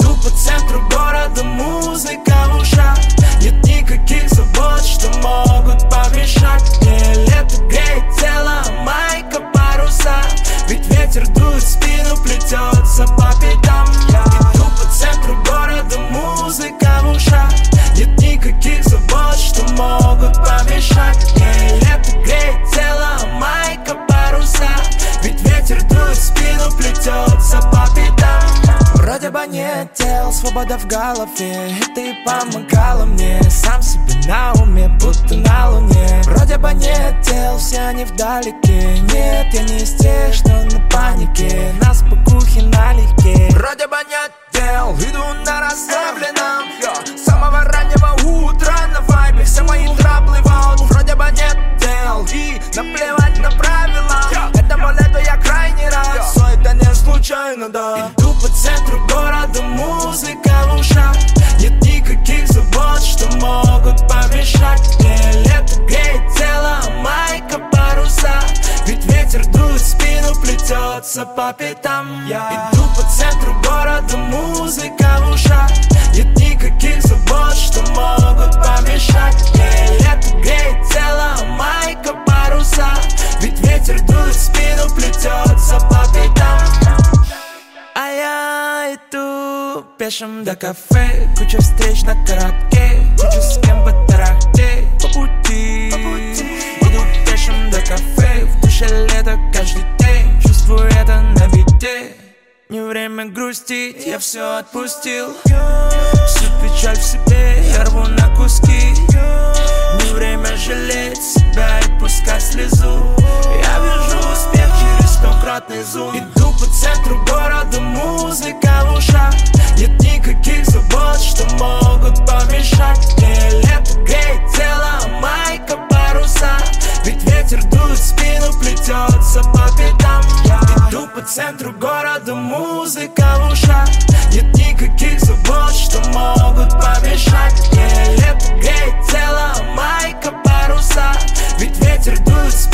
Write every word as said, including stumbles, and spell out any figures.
Иду по центру города, музыка в ушах. Нет никаких забот, что могут помешать мне. Лето греет тело, майка, паруса. Ведь ветер дует в спину, плетется по пятам. Иду по центру города, музыка в ушах. Нет никаких забот, что могут помешать мне. Лето греет тело, майка, паруса. Ведь ветер дует в спину, плетется по пятам. Вроде бы нет дел, свобода в голове. И ты помогала мне, сам себе на уме, будто на луне. Вроде бы нет дел, все они вдалеке. Нет, я не из тех, что на панике, на спокухе налегке. Вроде бы нет дел, иду на расслабленном. С самого раннего утра на вайбе все мои траблы волт. Вроде бы нет дел и наплевать на правила. Этому лету я крайне рад, все это не случайно, да. Иду по центру города, музыка в ушах. Нет никаких забот, что могут помешать мне. Лето греет тело, майка, паруса. Ведь ветер дует в спину, плетется по пятам. Я иду по центру города, музыка в ушах. Нет никаких забот, что могут помешать мне. Лето греет тело, майка, паруса. Ведь ветер дует в спину, плетется по пятам. А я иду пешим до кафе. Куча встреч на коротке, куча с кем потарахтеть. По пути, по пути иду пешим до кафе. В душе лето каждый день, чувствую это на беде. Не время грустить, я все отпустил. Всю печаль в себе я рву на куски. Не время жалеть себя и пускать слезу. Я вижу успех через стократный зум. Иду по центру города, музыка в ушах. Нет никаких забот, что могут помешать мне. Лето греет тело, майка, паруса. Ведь ветер дует в спину, плетется по пятам. Иду по центру города, музыка в ушах. Нет никаких забот, что могут помешать мне. Лето греет тело, майка, паруса. Ведь ветер дует в спину.